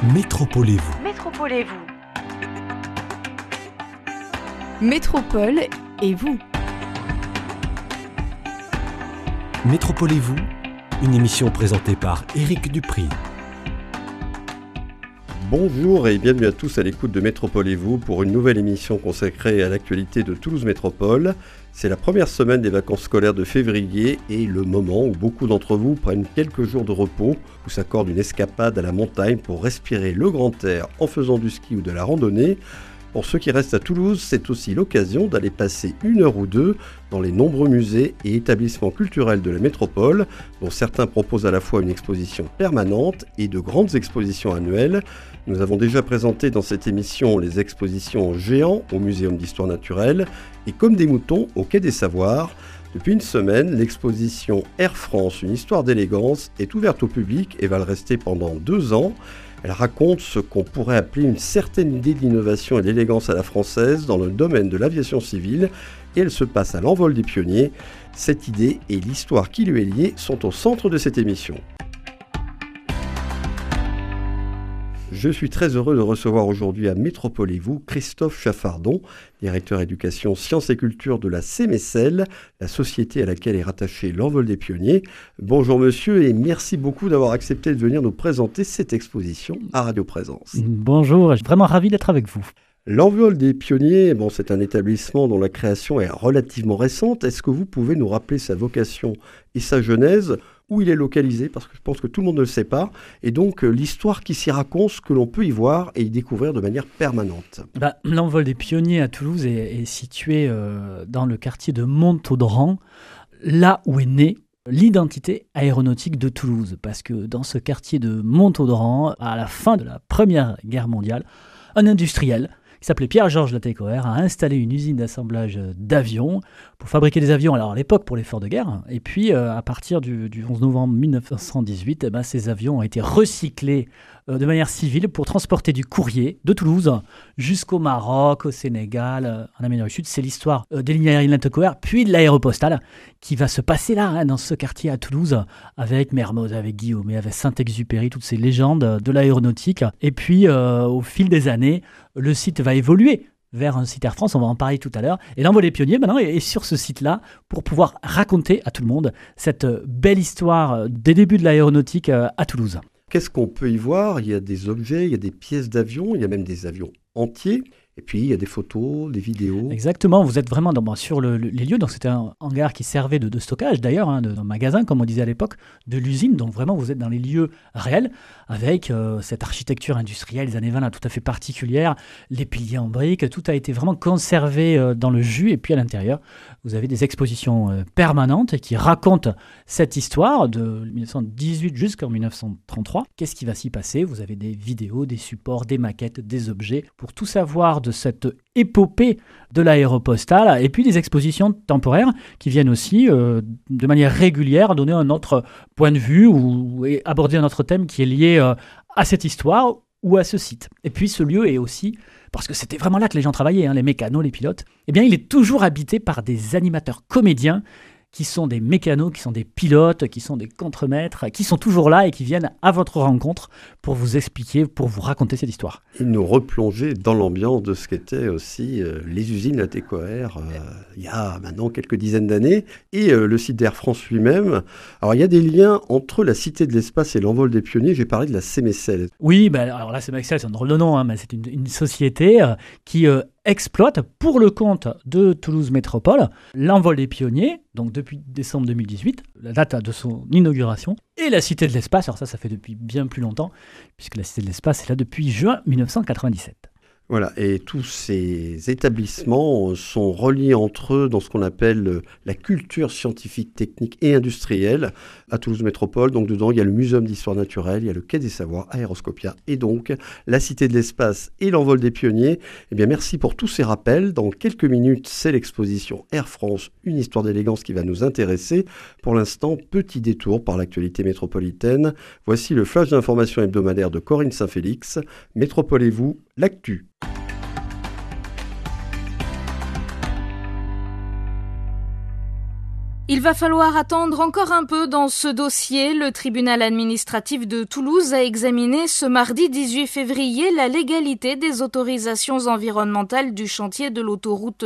Métropolez-vous. Métropolez-vous. Métropole et vous. Métropolez-vous, une émission présentée par Éric Dupri. Bonjour et bienvenue à tous à l'écoute de Métropolez-vous pour une nouvelle émission consacrée à l'actualité de Toulouse Métropole. C'est la première semaine des vacances scolaires de février et le moment où beaucoup d'entre vous prennent quelques jours de repos ou s'accordent une escapade à la montagne pour respirer le grand air en faisant du ski ou de la randonnée. Pour ceux qui restent à Toulouse, c'est aussi l'occasion d'aller passer une heure ou deux dans les nombreux musées et établissements culturels de la métropole, dont certains proposent à la fois une exposition permanente et de grandes expositions annuelles. Nous avons déjà présenté dans cette émission les expositions géants au Muséum d'Histoire Naturelle et Comme des moutons au Quai des Savoirs. Depuis une semaine, l'exposition Air France, une histoire d'élégance est ouverte au public et va le rester pendant 2 ans. Elle raconte ce qu'on pourrait appeler une certaine idée d'innovation et d'élégance à la française dans le domaine de l'aviation civile et elle se passe à l'envol des pionniers. Cette idée et l'histoire qui lui est liée sont au centre de cette émission. Je suis très heureux de recevoir aujourd'hui à Métropolez-vous Christophe Chaffardon, directeur éducation, sciences et culture de la CMSL, la société à laquelle est rattaché l'Envol des Pionniers. Bonjour monsieur et merci beaucoup d'avoir accepté de venir nous présenter cette exposition à Radio Présence. Bonjour, je suis vraiment ravi d'être avec vous. L'Envol des Pionniers, c'est un établissement dont la création est relativement récente. Est-ce que vous pouvez nous rappeler sa vocation et sa genèse, où il est localisé, parce que je pense que tout le monde ne le sait pas, et donc l'histoire qui s'y raconte, ce que l'on peut y voir et y découvrir de manière permanente. L'Envol des Pionniers à Toulouse est situé dans le quartier de Montaudran, là où est née l'identité aéronautique de Toulouse, parce que dans ce quartier de Montaudran, à la fin de la Première Guerre mondiale, un industriel qui s'appelait Pierre-Georges Latécoère, a installé une usine d'assemblage d'avions pour fabriquer des avions, alors à l'époque pour l'effort de guerre, et puis à partir du 11 novembre 1918, ces avions ont été recyclés de manière civile pour transporter du courrier de Toulouse jusqu'au Maroc, au Sénégal, en Amérique du Sud. C'est l'histoire des lignes aériennes Latécoère, puis de l'aéropostale qui va se passer là, dans ce quartier à Toulouse, avec Mermoz, avec Guillaume, avec Saint-Exupéry, toutes ces légendes de l'aéronautique. Et puis, au fil des années, le site va évoluer vers un site Air France, on va en parler tout à l'heure. Et l'Envol des Pionniers, maintenant, est sur ce site-là pour pouvoir raconter à tout le monde cette belle histoire des débuts de l'aéronautique à Toulouse. Qu'est-ce qu'on peut y voir ? Il y a des objets, il y a des pièces d'avions, il y a même des avions entiers. Et puis, il y a des photos, des vidéos. Exactement, vous êtes vraiment sur les lieux. Donc, c'était un hangar qui servait de stockage, d'ailleurs, d'un magasin, comme on disait à l'époque, de l'usine. Donc, vraiment, vous êtes dans les lieux réels, avec cette architecture industrielle des années 20 là, tout à fait particulière, les piliers en briques, tout a été vraiment conservé dans le jus. Et puis, à l'intérieur, vous avez des expositions permanentes qui racontent cette histoire de 1918 jusqu'en 1933. Qu'est-ce qui va s'y passer ? Vous avez des vidéos, des supports, des maquettes, des objets, pour tout savoir de cette épopée de l'aéropostale, et puis des expositions temporaires qui viennent aussi de manière régulière donner un autre point de vue ou aborder un autre thème qui est lié à cette histoire ou à ce site. Et puis ce lieu est aussi, parce que c'était vraiment là que les gens travaillaient, les mécanos, les pilotes, il est toujours habité par des animateurs comédiens qui sont des mécanos, qui sont des pilotes, qui sont des contremaîtres, qui sont toujours là et qui viennent à votre rencontre pour vous expliquer, pour vous raconter cette histoire. Et nous replonger dans l'ambiance de ce qu'étaient aussi les usines Latécoère il y a maintenant quelques dizaines d'années et le site d'Air France lui-même. Alors il y a des liens entre la Cité de l'Espace et l'Envol des Pionniers. J'ai parlé de la CMSL. Oui, alors la CMSL, c'est un drôle de nom, mais c'est une société qui exploite pour le compte de Toulouse Métropole l'Envol des Pionniers, donc depuis décembre 2018, la date de son inauguration, et la Cité de l'Espace, alors ça fait depuis bien plus longtemps, puisque la Cité de l'Espace est là depuis juin 1997. Voilà, et tous ces établissements sont reliés entre eux dans ce qu'on appelle la culture scientifique, technique et industrielle à Toulouse Métropole. Donc dedans, il y a le Muséum d'Histoire Naturelle, il y a le Quai des Savoirs, Aéroscopia et donc la Cité de l'Espace et l'Envol des Pionniers. Eh bien, merci pour tous ces rappels. Dans quelques minutes, c'est l'exposition Air France, une histoire d'élégance qui va nous intéresser. Pour l'instant, petit détour par l'actualité métropolitaine. Voici le flash d'information hebdomadaire de Corinne Saint-Félix. Métropolez-vous, l'actu. Il va falloir attendre encore un peu dans ce dossier. Le tribunal administratif de Toulouse a examiné ce mardi 18 février la légalité des autorisations environnementales du chantier de l'autoroute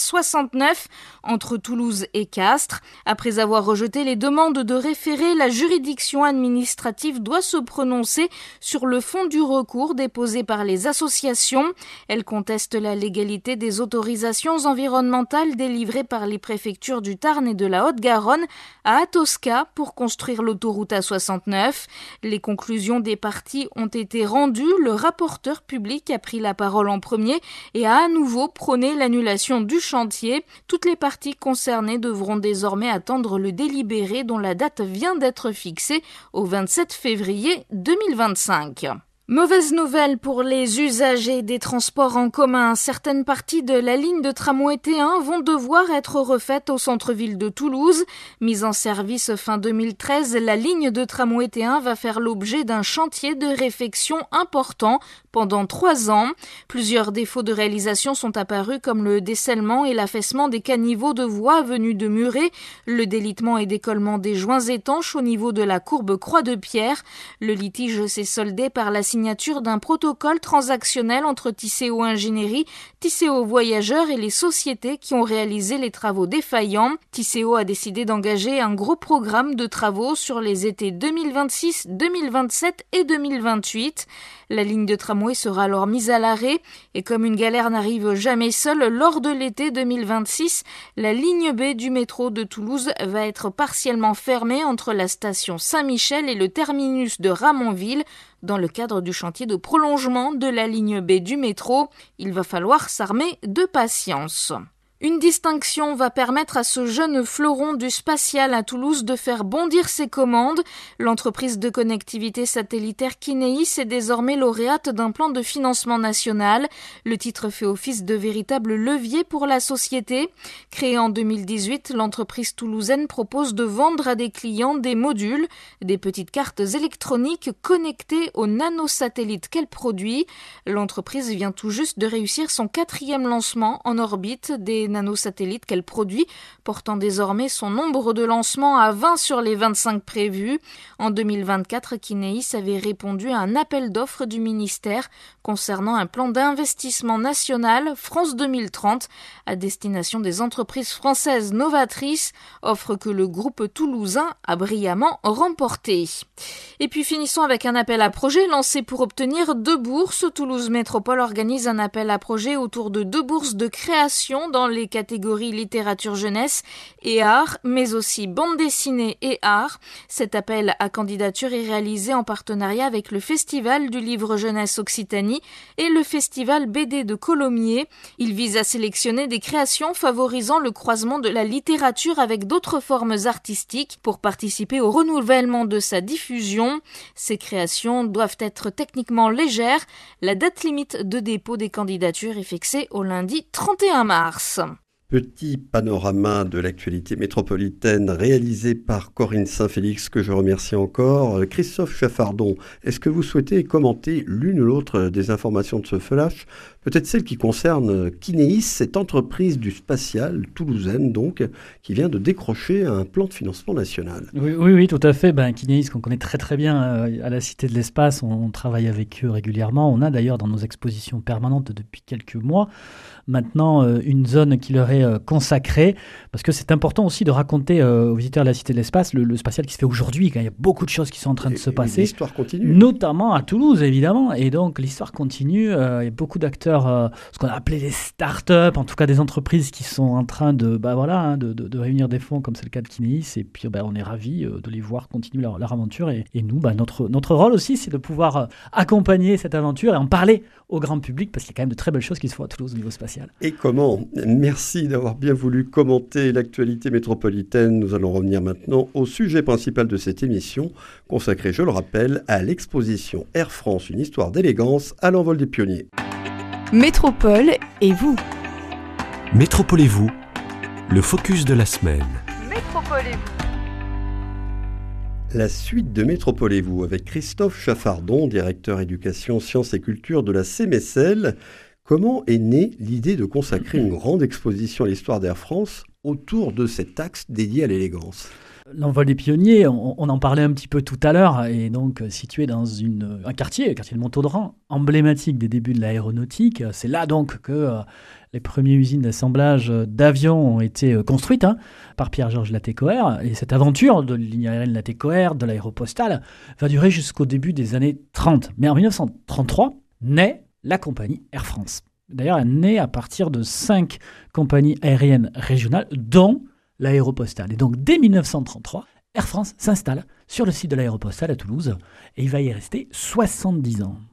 A69 entre Toulouse et Castres. Après avoir rejeté les demandes de référé, la juridiction administrative doit se prononcer sur le fond du recours déposé par les associations. Elle conteste la légalité des autorisations environnementales délivrées par les préfectures du Tarn et de la Haute-Garonne à Atosca pour construire l'autoroute A69. Les conclusions des parties ont été rendues. Le rapporteur public a pris la parole en premier et a à nouveau prôné l'annulation du chantier. Toutes les parties concernées devront désormais attendre le délibéré dont la date vient d'être fixée au 27 février 2025. Mauvaise nouvelle pour les usagers des transports en commun. Certaines parties de la ligne de tramway T1 vont devoir être refaites au centre-ville de Toulouse. Mise en service fin 2013, la ligne de tramway T1 va faire l'objet d'un chantier de réfection important pendant 3 ans. Plusieurs défauts de réalisation sont apparus comme le dessèlement et l'affaissement des caniveaux de voies venus de Muret, le délitement et décollement des joints étanches au niveau de la courbe Croix-de-Pierre. Le litige s'est soldé par la signature d'un protocole transactionnel entre Tisséo Ingénierie, Tisséo Voyageurs et les sociétés qui ont réalisé les travaux défaillants. Tisséo a décidé d'engager un gros programme de travaux sur les étés 2026, 2027 et 2028. La ligne de tramway sera alors mise à l'arrêt et comme une galère n'arrive jamais seule, lors de l'été 2026, la ligne B du métro de Toulouse va être partiellement fermée entre la station Saint-Michel et le terminus de Ramonville dans le cadre du chantier de prolongement de la ligne B du métro. Il va falloir s'armer de patience. Une distinction va permettre à ce jeune fleuron du spatial à Toulouse de faire bondir ses commandes. L'entreprise de connectivité satellitaire Kineis est désormais lauréate d'un plan de financement national. Le titre fait office de véritable levier pour la société. Créée en 2018, l'entreprise toulousaine propose de vendre à des clients des modules, des petites cartes électroniques connectées aux nanosatellites qu'elle produit. L'entreprise vient tout juste de réussir son 4e lancement en orbite des nanosatellites qu'elle produit, portant désormais son nombre de lancements à 20 sur les 25 prévus. En 2024, Kineis avait répondu à un appel d'offres du ministère concernant un plan d'investissement national France 2030 à destination des entreprises françaises novatrices, offre que le groupe toulousain a brillamment remportée. Et puis finissons avec un appel à projet lancé pour obtenir 2 bourses. Toulouse Métropole organise un appel à projet autour de 2 bourses de création dans les catégories littérature jeunesse et art, mais aussi bande dessinée et art. Cet appel à candidature est réalisé en partenariat avec le Festival du livre jeunesse Occitanie et le Festival BD de Colomiers. Il vise à sélectionner des créations favorisant le croisement de la littérature avec d'autres formes artistiques pour participer au renouvellement de sa diffusion. Ces créations doivent être techniquement légères. La date limite de dépôt des candidatures est fixée au lundi 31 mars. Petit panorama de l'actualité métropolitaine réalisé par Corinne Saint-Félix, que je remercie encore. Christophe Chaffardon, est-ce que vous souhaitez commenter l'une ou l'autre des informations de ce flash ? Peut-être celle qui concerne Kineis, cette entreprise du spatial toulousaine, donc, qui vient de décrocher un plan de financement national. Oui, tout à fait. Kineis, qu'on connaît très très bien à la Cité de l'Espace, on travaille avec eux régulièrement. On a d'ailleurs dans nos expositions permanentes depuis quelques mois maintenant une zone qui leur est consacrée, parce que c'est important aussi de raconter aux visiteurs de la Cité de l'Espace le spatial qui se fait aujourd'hui, quand il y a beaucoup de choses qui sont en train de se passer. L'histoire continue. Notamment à Toulouse, évidemment. Et donc, l'histoire continue. Il y a beaucoup d'acteurs, ce qu'on a appelé des start-up, en tout cas des entreprises qui sont en train de réunir des fonds, comme c'est le cas de Kineis. Et puis, on est ravis de les voir continuer leur aventure. Et nous, notre rôle aussi, c'est de pouvoir accompagner cette aventure et en parler au grand public, parce qu'il y a quand même de très belles choses qui se font à Toulouse au niveau spatial. Et comment ? Merci d'avoir bien voulu commenter l'actualité métropolitaine. Nous allons revenir maintenant au sujet principal de cette émission, consacrée, je le rappelle, à l'exposition Air France, une histoire d'élégance à l'envol des pionniers. Métropole et vous. Métropole et vous, le focus de la semaine. Métropole et vous. La suite de Métropole et vous avec Christophe Chaffardon, directeur éducation, sciences et culture de la CMSL. Comment est née l'idée de consacrer une grande exposition à l'histoire d'Air France autour de cet axe dédié à l'élégance. L'envol des pionniers, on en parlait un petit peu tout à l'heure, est donc situé dans un quartier, le quartier de Montaudran, emblématique des débuts de l'aéronautique. C'est là donc que les premières usines d'assemblage d'avions ont été construites par Pierre-Georges Latécoère. Et cette aventure de la ligne aérienne Latécoère, de l'aéropostale, va durer jusqu'au début des années 30. Mais en 1933, naît la compagnie Air France. D'ailleurs, elle naît à partir de 5 compagnies aériennes régionales, dont l'aéropostale. Et donc, dès 1933, Air France s'installe sur le site de l'aéropostale à Toulouse et il va y rester 70 ans.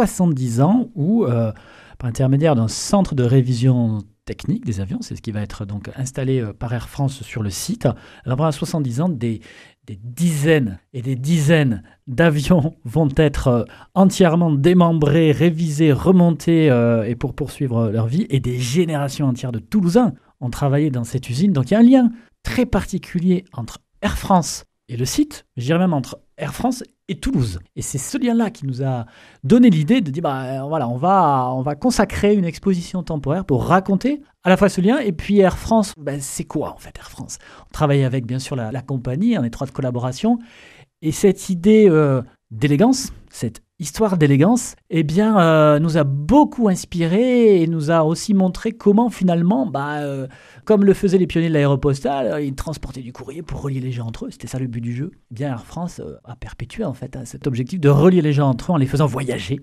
70 ans où, par intermédiaire d'un centre de révision technique des avions, c'est ce qui va être donc installé par Air France sur le site, pendant 70 ans, des dizaines et des dizaines d'avions vont être entièrement démembrés, révisés, remontés et pour poursuivre leur vie, et des générations entières de Toulousains ont travaillé dans cette usine. Donc il y a un lien très particulier entre Air France et le site, je dirais même entre Air France et Toulouse. Et c'est ce lien-là qui nous a donné l'idée de dire, voilà, on va consacrer une exposition temporaire pour raconter à la fois ce lien et puis Air France. C'est quoi en fait Air France ? On travaille avec bien sûr la compagnie en étroite collaboration. Et cette idée d'élégance, cette histoire d'élégance, nous a beaucoup inspiré et nous a aussi montré comment finalement, comme le faisaient les pionniers de l'aéropostale, ils transportaient du courrier pour relier les gens entre eux. C'était ça le but du jeu. Air France a perpétué en fait cet objectif de relier les gens entre eux en les faisant voyager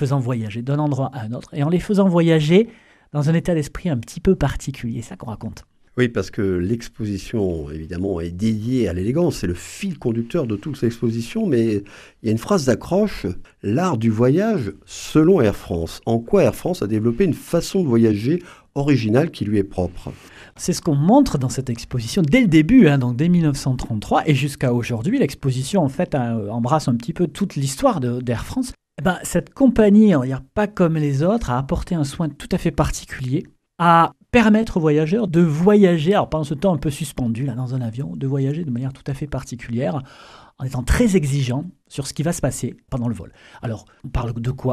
d'un endroit à un autre et en les faisant voyager dans un état d'esprit un petit peu particulier. C'est ça qu'on raconte. Oui, parce que l'exposition, évidemment, est dédiée à l'élégance. C'est le fil conducteur de toute l'exposition, mais il y a une phrase d'accroche, l'art du voyage selon Air France. En quoi Air France a développé une façon de voyager originale qui lui est propre ? C'est ce qu'on montre dans cette exposition dès le début, donc dès 1933 et jusqu'à aujourd'hui. L'exposition, en fait, embrasse un petit peu toute l'histoire d'Air France. Cette compagnie, on va dire pas comme les autres, a apporté un soin tout à fait particulier à permettre aux voyageurs de voyager, alors pendant ce temps un peu suspendu là, dans un avion, de voyager de manière tout à fait particulière, en étant très exigeant sur ce qui va se passer pendant le vol. Alors, on parle de quoi ?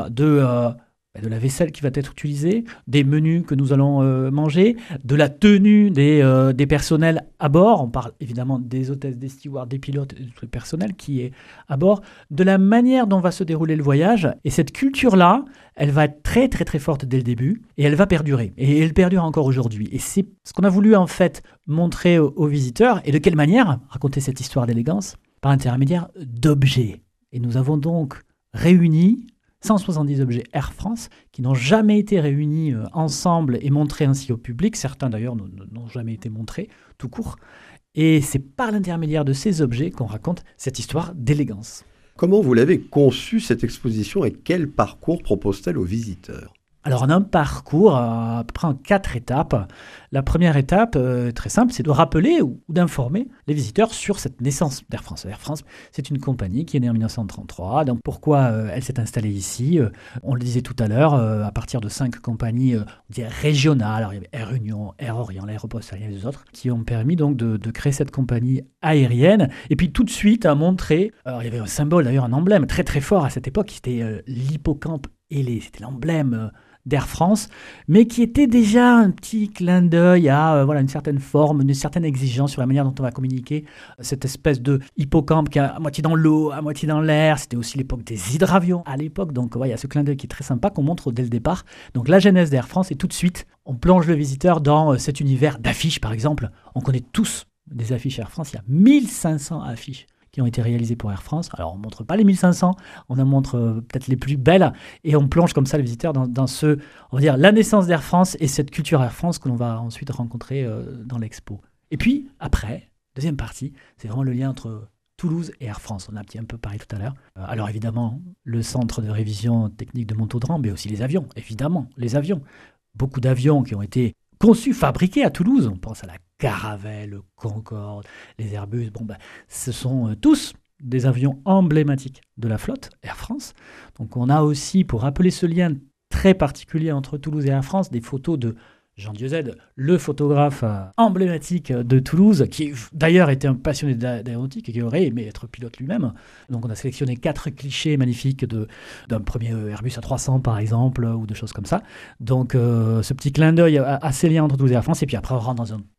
De la vaisselle qui va être utilisée, des menus que nous allons manger, de la tenue des personnels à bord. On parle évidemment des hôtesses, des stewards, des pilotes, de tout le personnel qui est à bord, de la manière dont va se dérouler le voyage. Et cette culture-là, elle va être très très très forte dès le début et elle va perdurer. Et elle perdure encore aujourd'hui. Et c'est ce qu'on a voulu en fait montrer aux visiteurs. Et de quelle manière raconter cette histoire d'élégance ? Par l'intermédiaire d'objets. Et nous avons donc réuni 170 objets Air France qui n'ont jamais été réunis ensemble et montrés ainsi au public. Certains d'ailleurs n'ont jamais été montrés, tout court. Et c'est par l'intermédiaire de ces objets qu'on raconte cette histoire d'élégance. Comment vous l'avez conçue cette exposition et quel parcours propose-t-elle aux visiteurs ? Alors on a un parcours à peu près en 4 étapes. La première étape, très simple, c'est de rappeler ou d'informer les visiteurs sur cette naissance d'Air France. Air France, c'est une compagnie qui est née en 1933. Donc pourquoi elle s'est installée ici ? On le disait tout à l'heure, à partir de 5 compagnies régionales. Alors il y avait Air Union, Air Orient, l'Aéropostale, il y avait des autres qui ont permis donc de créer cette compagnie aérienne. Et puis tout de suite à montrer, alors il y avait un symbole d'ailleurs, un emblème très très fort à cette époque, c'était l'hippocampe ailé. C'était l'emblème d'Air France, mais qui était déjà un petit clin d'œil à une certaine forme, une certaine exigence sur la manière dont on va communiquer. Cette espèce de hippocampe qui est à moitié dans l'eau, à moitié dans l'air. C'était aussi l'époque des hydravions à l'époque. Donc il y a ce clin d'œil qui est très sympa qu'on montre dès le départ. Donc la genèse d'Air France, et tout de suite, on plonge le visiteur dans cet univers d'affiches, par exemple. On connaît tous des affiches Air France. Il y a 1500 affiches qui ont été réalisées pour Air France. Alors, on ne montre pas les 1500, on en montre peut-être les plus belles, et on plonge comme ça le visiteur dans on va dire, la naissance d'Air France et cette culture Air France que l'on va ensuite rencontrer dans l'expo. Et puis, après, deuxième partie, c'est vraiment le lien entre Toulouse et Air France. On a un peu parlé tout à l'heure. Alors, évidemment, le centre de révision technique de Montaudran, mais aussi les avions, évidemment, les avions. Beaucoup d'avions qui ont été conçus, fabriqués à Toulouse. On pense à la Caravelle, le Concorde, les Airbus. Ce sont tous des avions emblématiques de la flotte Air France. Donc on a aussi, pour rappeler ce lien très particulier entre Toulouse et Air France, des photos de Jean Dieuze, le photographe emblématique de Toulouse, qui d'ailleurs était un passionné d'aéronautique et qui aurait aimé être pilote lui-même. Donc on a sélectionné 4 clichés magnifiques d'un premier Airbus A300 par exemple, ou de choses comme ça. Donc ce petit clin d'œil à ces liens entre Toulouse et Air France. Et puis après on rentre dans un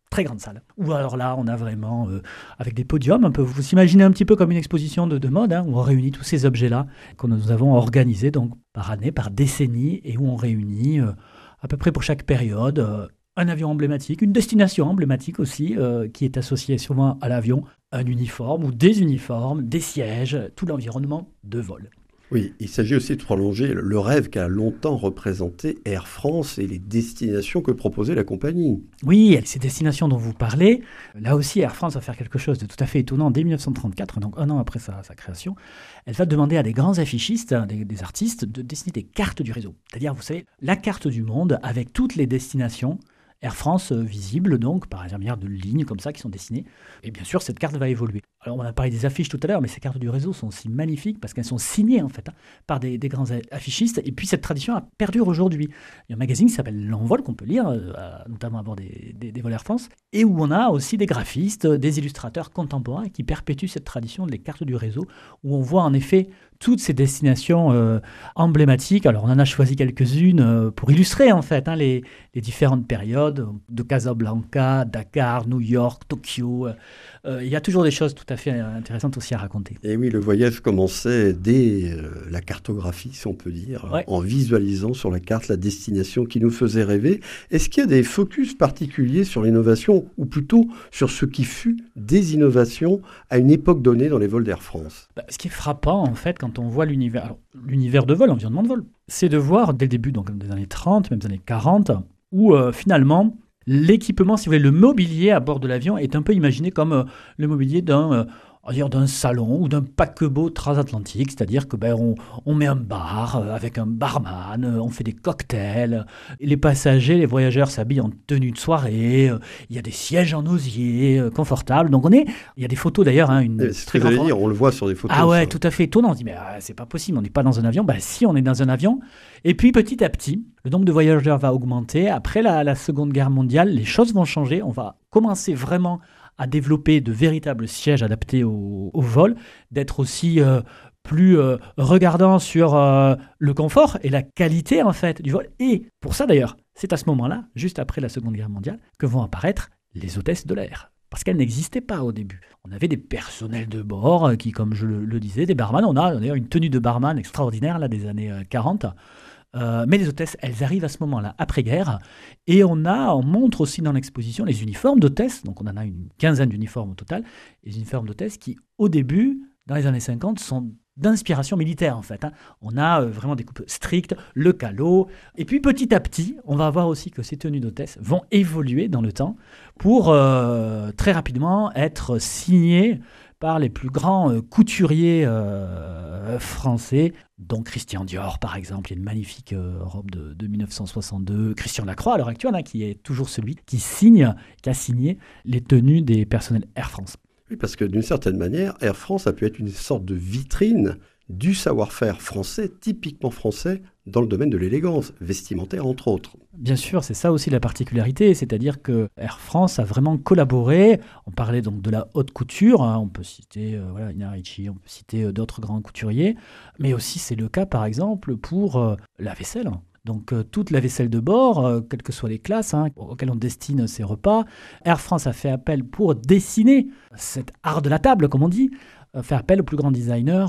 très grande salle. Ou alors là, on a vraiment, avec des podiums, un peu, vous imaginez un petit peu comme une exposition de mode, où on réunit tous ces objets-là que nous avons organisés donc, par année, par décennie, et où on réunit à peu près pour chaque période un avion emblématique, une destination emblématique aussi, qui est associée souvent à l'avion, un uniforme ou des uniformes, des sièges, tout l'environnement de vol. Oui, il s'agit aussi de prolonger le rêve qu'a longtemps représenté Air France et les destinations que proposait la compagnie. Oui, ces destinations dont vous parlez, là aussi Air France va faire quelque chose de tout à fait étonnant dès 1934, donc un an après sa création. Elle va demander à des grands affichistes, des artistes, de dessiner des cartes du réseau. C'est-à-dire, vous savez, la carte du monde avec toutes les destinations Air France visibles, donc, par intermédiaire de lignes comme ça qui sont dessinées. Et bien sûr, cette carte va évoluer. Alors, on a parlé des affiches tout à l'heure, mais ces cartes du réseau sont aussi magnifiques parce qu'elles sont signées, en fait, par des grands affichistes. Et puis, cette tradition perdure aujourd'hui. Il y a un magazine qui s'appelle L'Envol, qu'on peut lire, notamment à bord des vols Air France, et où on a aussi des graphistes, des illustrateurs contemporains qui perpétuent cette tradition des cartes du réseau, où on voit en effet toutes ces destinations emblématiques. Alors, on en a choisi quelques-unes pour illustrer, en fait, les différentes périodes de Casablanca, Dakar, New York, Tokyo. Il y a toujours des choses tout à fait intéressantes aussi à raconter. Et oui, le voyage commençait dès la cartographie, si on peut dire, ouais. En visualisant sur la carte la destination qui nous faisait rêver. Est-ce qu'il y a des focus particuliers sur l'innovation, ou plutôt sur ce qui fut des innovations à une époque donnée dans les vols d'Air France ? Ce qui est frappant, en fait, quand on voit l'univers de vol, l'environnement de vol, c'est de voir dès le début, donc des années 30, même des années 40, où finalement, l'équipement, si vous voulez, le mobilier à bord de l'avion est un peu imaginé comme le mobilier d'un salon ou d'un paquebot transatlantique, c'est-à-dire que on met un bar avec un barman, on fait des cocktails, les passagers, les voyageurs s'habillent en tenue de soirée, il y a des sièges en osier confortables, donc il y a des photos d'ailleurs, c'est très grande dire, on le voit sur des photos. Ah ouais, ça. tout à fait étonnant, on se dit mais c'est pas possible, on n'est pas dans un avion. Si, on est dans un avion, et puis petit à petit, le nombre de voyageurs va augmenter. Après la Seconde Guerre mondiale, les choses vont changer, on va commencer vraiment à développer de véritables sièges adaptés au vol, d'être aussi plus regardant sur le confort et la qualité en fait du vol. Et pour ça d'ailleurs, c'est à ce moment-là, juste après la Seconde Guerre mondiale, que vont apparaître les hôtesses de l'air. Parce qu'elles n'existaient pas au début. On avait des personnels de bord qui, comme je le disais, des barman. On a d'ailleurs une tenue de barman extraordinaire là, des années 40. Mais les hôtesses, elles arrivent à ce moment-là, après-guerre, et on montre aussi dans l'exposition les uniformes d'hôtesses, donc on en a une quinzaine d'uniformes au total, les uniformes d'hôtesses qui, au début, dans les années 50, sont d'inspiration militaire en fait. On a vraiment des coupes strictes, le calot, et puis petit à petit, on va voir aussi que ces tenues d'hôtesses vont évoluer dans le temps pour très rapidement être signées par les plus grands couturiers français, dont Christian Dior par exemple. Il y a une magnifique robe de 1962, Christian Lacroix à l'heure actuelle, qui est toujours celui qui a signé les tenues des personnels Air France. Oui, parce que d'une certaine manière, Air France a pu être une sorte de vitrine du savoir-faire français, typiquement français, dans le domaine de l'élégance, vestimentaire entre autres. Bien sûr, c'est ça aussi la particularité, c'est-à-dire que Air France a vraiment collaboré. On parlait donc de la haute couture, on peut citer Ina Ricci, on peut citer d'autres grands couturiers, mais aussi c'est le cas par exemple pour la vaisselle. Donc toute la vaisselle de bord, quelles que soient les classes auxquelles on destine ces repas, Air France a fait appel pour dessiner cet art de la table, comme on dit, fait appel aux plus grands designers.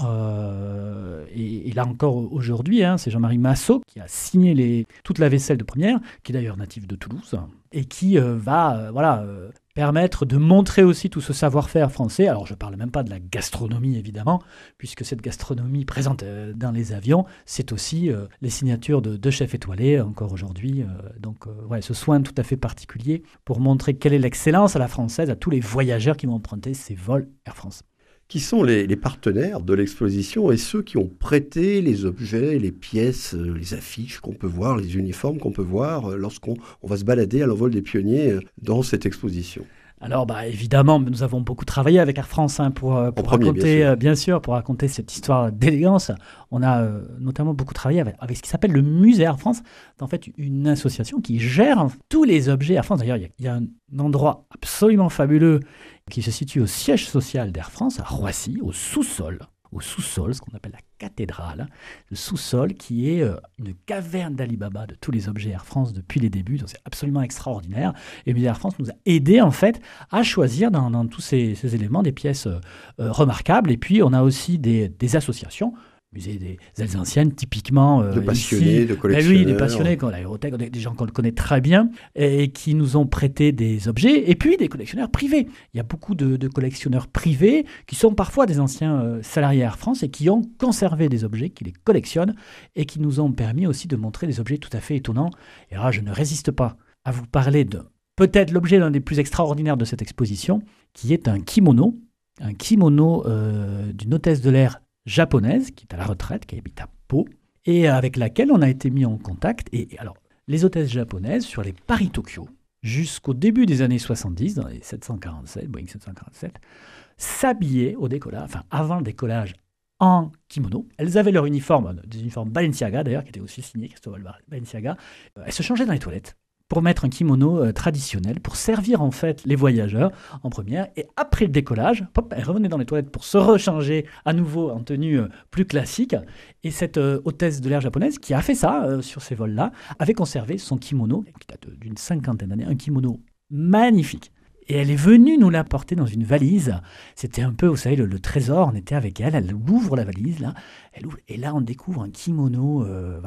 Et là encore aujourd'hui, c'est Jean-Marie Massot qui a signé toute la vaisselle de première, qui est d'ailleurs natif de Toulouse, et qui va permettre de montrer aussi tout ce savoir-faire français. Alors je ne parle même pas de la gastronomie évidemment, puisque cette gastronomie présente dans les avions, c'est aussi les signatures de chefs étoilés encore aujourd'hui. Donc ce soin tout à fait particulier pour montrer quelle est l'excellence à la française à tous les voyageurs qui vont emprunter ces vols Air France. Qui sont les partenaires de l'exposition et ceux qui ont prêté les objets, les pièces, les affiches qu'on peut voir, les uniformes qu'on peut voir lorsqu'on va se balader à l'envol des pionniers dans cette exposition? Alors évidemment, nous avons beaucoup travaillé avec Air France pour raconter, bien sûr, pour raconter cette histoire d'élégance. On a notamment beaucoup travaillé avec ce qui s'appelle le musée Air France. C'est en fait une association qui gère tous les objets Air France. D'ailleurs, il y a un endroit absolument fabuleux qui se situe au siège social d'Air France, à Roissy, au sous-sol, au sous-sol, ce qu'on appelle la cathédrale. Le sous-sol qui est une caverne d'Ali Baba de tous les objets Air France depuis les débuts. Donc c'est absolument extraordinaire. Et le musée Air France nous a aidé en fait à choisir dans tous ces éléments des pièces remarquables. Et puis on a aussi des associations. Musée des Alsaciennes, typiquement. De passionnés, ici. de collectionneurs. Oui, des passionnés, l'aérothèque, des gens qu'on connaît très bien et qui nous ont prêté des objets. Et puis des collectionneurs privés. Il y a beaucoup de collectionneurs privés qui sont parfois des anciens salariés Air France et qui ont conservé des objets, qui les collectionnent et qui nous ont permis aussi de montrer des objets tout à fait étonnants. Et là, je ne résiste pas à vous parler de peut-être l'objet l'un des plus extraordinaires de cette exposition, qui est un kimono d'une hôtesse de l'air japonaise, qui est à la retraite, qui habite à Pau, et avec laquelle on a été mis en contact. Et alors, les hôtesses japonaises, sur les Paris-Tokyo, jusqu'au début des années 70, dans les Boeing 747, s'habillaient au décollage, enfin avant le décollage, en kimono. Elles avaient leur uniforme, des uniformes Balenciaga d'ailleurs, qui était aussi signé Cristóbal Balenciaga. Elles se changeaient dans les toilettes pour mettre un kimono traditionnel, pour servir en fait les voyageurs en première. Et après le décollage, elle revenait dans les toilettes pour se rechanger à nouveau en tenue plus classique. Et cette hôtesse de l'air japonaise qui a fait ça sur ces vols-là, avait conservé son kimono, qui date d'une 50aine d'années, un kimono magnifique. Et elle est venue nous l'apporter dans une valise. C'était un peu, vous savez, le trésor. On était avec elle. Elle ouvre la valise, là. Elle ouvre, et là, on découvre un kimono,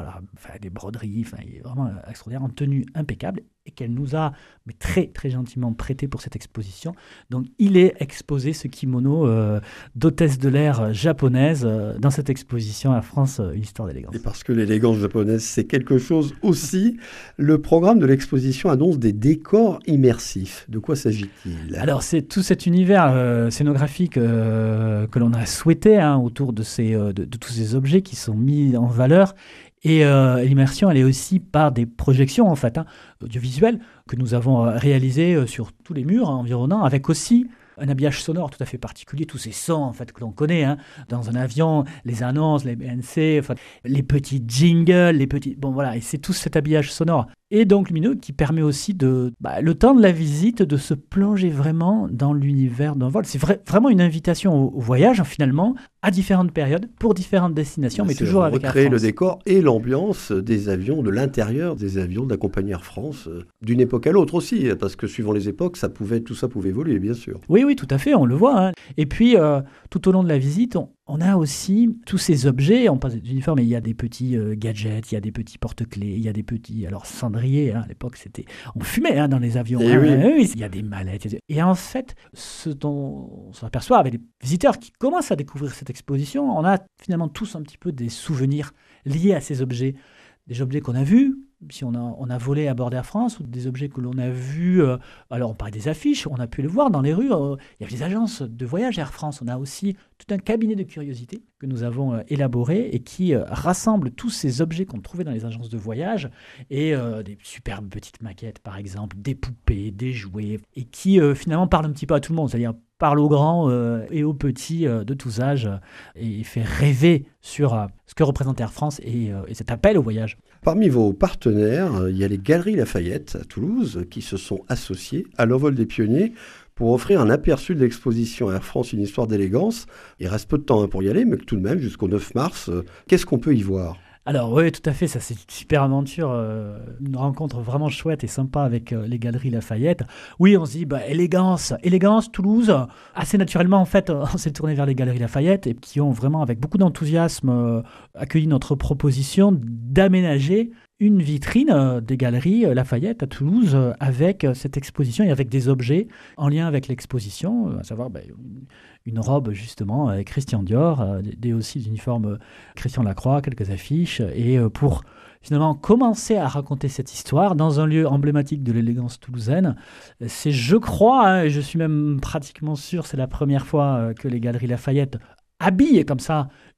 des broderies, il est vraiment extraordinaire, en tenue impeccable, et qu'elle nous a très, très gentiment prêté pour cette exposition. Donc, il est exposé, ce kimono d'hôtesse de l'air japonaise, dans cette exposition à France, une histoire d'élégance. Et parce que l'élégance japonaise, c'est quelque chose aussi, le programme de l'exposition annonce des décors immersifs. De quoi s'agit-il ? Alors, c'est tout cet univers scénographique que l'on a souhaité autour de tous ces objets qui sont mis en valeur. Et l'immersion, elle est aussi par des projections en fait, audiovisuelles que nous avons réalisées sur tous les murs environnants, avec aussi un habillage sonore tout à fait particulier, tous ces sons en fait que l'on connaît dans un avion, les annonces, les BNC, les petits jingles, et c'est tout cet habillage sonore et donc lumineux qui permet aussi le temps de la visite de se plonger vraiment dans l'univers d'un vol. C'est vraiment une invitation au voyage finalement à différentes périodes pour différentes destinations, mais toujours avec Air France. Recréer le décor et l'ambiance des avions, de l'intérieur des avions de la compagnie Air France, d'une époque à l'autre aussi, parce que suivant les époques, tout ça pouvait évoluer, bien sûr. Oui, tout à fait, on le voit. Et puis, tout au long de la visite, on a aussi tous ces objets, on passe d'uniforme, et il y a des petits gadgets, il y a des petits porte-clés, il y a des petits cendriers, à l'époque, on fumait dans les avions. Oui. Il y a des mallettes. Et en fait, ce dont on s'aperçoit avec les visiteurs qui commencent à découvrir cette exposition, on a finalement tous un petit peu des souvenirs liés à ces objets. Des objets qu'on a vus, si on a volé à bord d'Air France, ou des objets que l'on a vus, alors on parlait des affiches, on a pu les voir dans les rues, il y avait des agences de voyage Air France, on a aussi tout un cabinet de curiosité que nous avons élaboré et qui rassemble tous ces objets qu'on trouvait dans les agences de voyage et des superbes petites maquettes par exemple, des poupées, des jouets, et qui finalement parlent un petit peu à tout le monde, c'est-à-dire parle aux grands et aux petits de tous âges et fait rêver sur ce que représente Air France et cet appel au voyage. Parmi vos partenaires, il y a les Galeries Lafayette à Toulouse qui se sont associés à l'Envol des Pionniers pour offrir un aperçu de l'exposition Air France, une histoire d'élégance. Il reste peu de temps pour y aller, mais tout de même jusqu'au 9 mars, qu'est-ce qu'on peut y voir ? Alors oui, tout à fait, ça c'est une super aventure, une rencontre vraiment chouette et sympa avec les Galeries Lafayette. Oui, on se dit, élégance, Toulouse. Assez naturellement, en fait, on s'est tourné vers les Galeries Lafayette et qui ont vraiment, avec beaucoup d'enthousiasme, accueilli notre proposition d'aménager une vitrine des Galeries Lafayette à Toulouse avec cette exposition et avec des objets en lien avec l'exposition, à savoir une robe justement avec Christian Dior, aussi d'uniforme Christian Lacroix, quelques affiches, et pour finalement commencer à raconter cette histoire dans un lieu emblématique de l'élégance toulousaine. C'est, je crois, et je suis même pratiquement sûr, c'est la première fois que les Galeries Lafayette habillent comme ça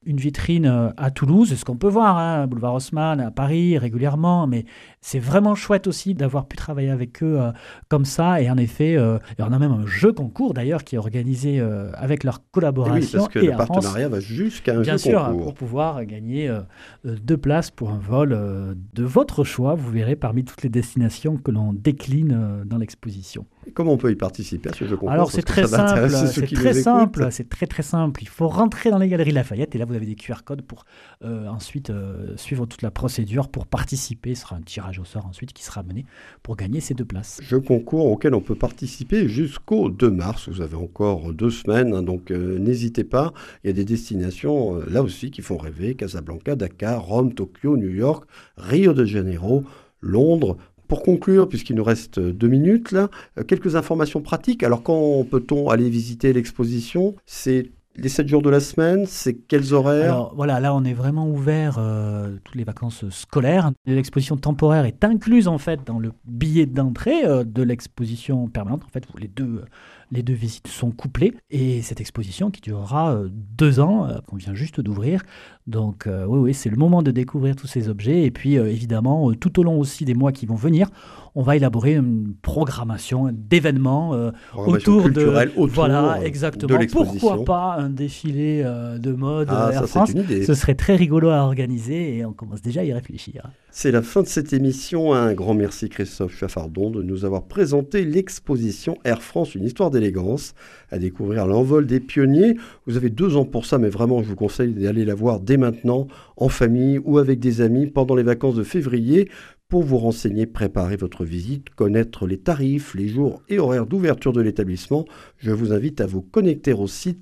une vitrine à Toulouse, c'est ce qu'on peut voir, boulevard Haussmann, à Paris régulièrement, mais c'est vraiment chouette aussi d'avoir pu travailler avec eux comme ça. Et en effet, on a même un jeu concours d'ailleurs qui est organisé avec leur collaboration. Oui, parce que le partenariat va jusqu'à un jeu concours. Bien sûr, pour pouvoir gagner 2 places pour un vol de votre choix. Vous verrez parmi toutes les destinations que l'on décline dans l'exposition. Et comment on peut y participer à ce jeu concours? Alors c'est très simple, c'est très simple. Il faut rentrer dans les Galeries Lafayette et là vous avez des QR codes pour ensuite suivre toute la procédure pour participer. Ce sera un tirage au sort ensuite qui sera mené pour gagner ces 2 places. Jeu concours auquel on peut participer jusqu'au 2 mars. Vous avez encore 2 semaines, donc n'hésitez pas. Il y a des destinations là aussi qui font rêver. Casablanca, Dakar, Rome, Tokyo, New York, Rio de Janeiro, Londres. Pour conclure, puisqu'il nous reste 2 minutes, là, quelques informations pratiques. Alors, quand peut-on aller visiter l'exposition? C'est les 7 jours de la semaine? C'est quels horaires? Alors, voilà, là, on est vraiment ouvert toutes les vacances scolaires. L'exposition temporaire est incluse, en fait, dans le billet d'entrée de l'exposition permanente. En fait, les deux visites sont couplées. Et cette exposition qui durera 2 ans, qu'on vient juste d'ouvrir. Donc, oui, c'est le moment de découvrir tous ces objets. Et puis, évidemment, tout au long aussi des mois qui vont venir, on va élaborer une programmation d'événements autour de voilà, exactement. Pourquoi pas un défilé de mode Air France? Ce serait très rigolo à organiser et on commence déjà à y réfléchir. C'est la fin de cette émission. Un grand merci Christophe Chaffardon de nous avoir présenté l'exposition Air France, une histoire d'élégance, à découvrir l'envol des pionniers. Vous avez 2 ans pour ça, mais vraiment je vous conseille d'aller la voir dès maintenant, en famille ou avec des amis pendant les vacances de février. Pour vous renseigner, préparer votre visite, connaître les tarifs, les jours et horaires d'ouverture de l'établissement, je vous invite à vous connecter au site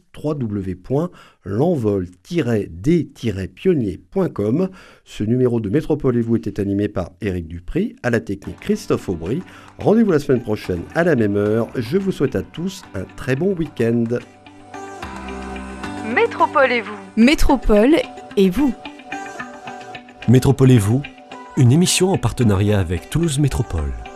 www.l'envol-d-pionnier.com. Ce numéro de Métropole et vous était animé par Éric Dupri, à la technique Christophe Aubry. Rendez-vous la semaine prochaine à la même heure. Je vous souhaite à tous un très bon week-end. Métropole et vous. Métropole et vous. Métropole et vous, une émission en partenariat avec Toulouse Métropole.